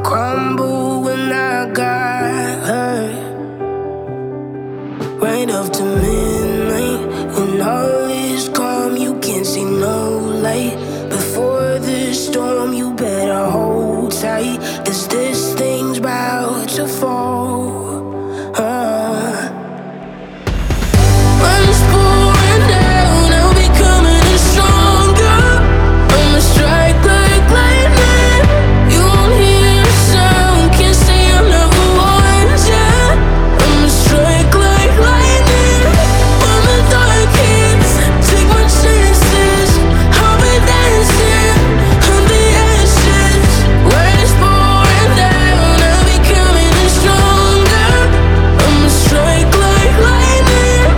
crumble when I got hurt. Right up to midnight, when all is calm, you can't see no light. Before the storm, you better hold tight, 'cause this thing's about to fall. When it's pouring down, I'll be coming in stronger. I'ma strike like lightning. You won't hear a sound, can't say I never warned ya. I'ma strike like lightning. When the dark hits, take my chances. I'll be dancing on the ashes. When it's pouring down, I'll be coming in stronger. I'ma strike like lightning.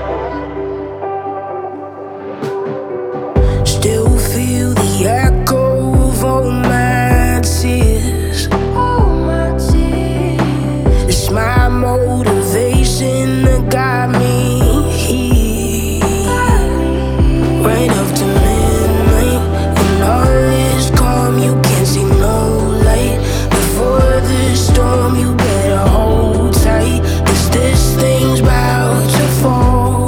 Still feel the echo of all my tears. It's my motivation that got me here. Right up to midnight, when all is calm, you can't see no light. Before the storm, you better hold tight, 'cause this thing's about to fall.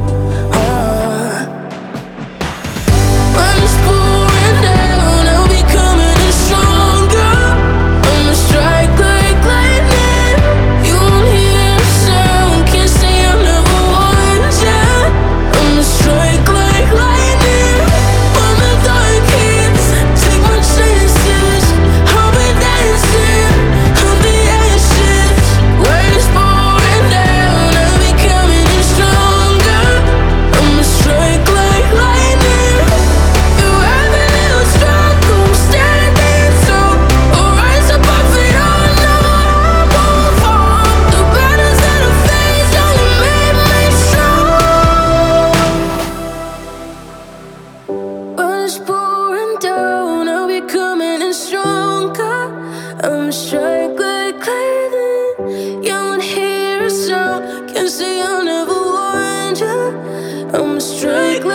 When it's pouring down, I'll be coming in stronger. I'ma strike like lightning. You won't hear a sound, can't say I never warned ya. I'ma strike like lightning. When the dark hits, take my chances. I'll be dancing on the ashes. When it's pouring down, I'll be coming in stronger. I'ma strike like lightning. You have a little struggle, standing tall. I'll rise above it all, no, I won't fall. The battles that I face only made me strong. When it's pouring down, I'll be coming in stronger. I'ma strike like lightning. You won't hear a sound, can't say I never warned ya. I'ma strike like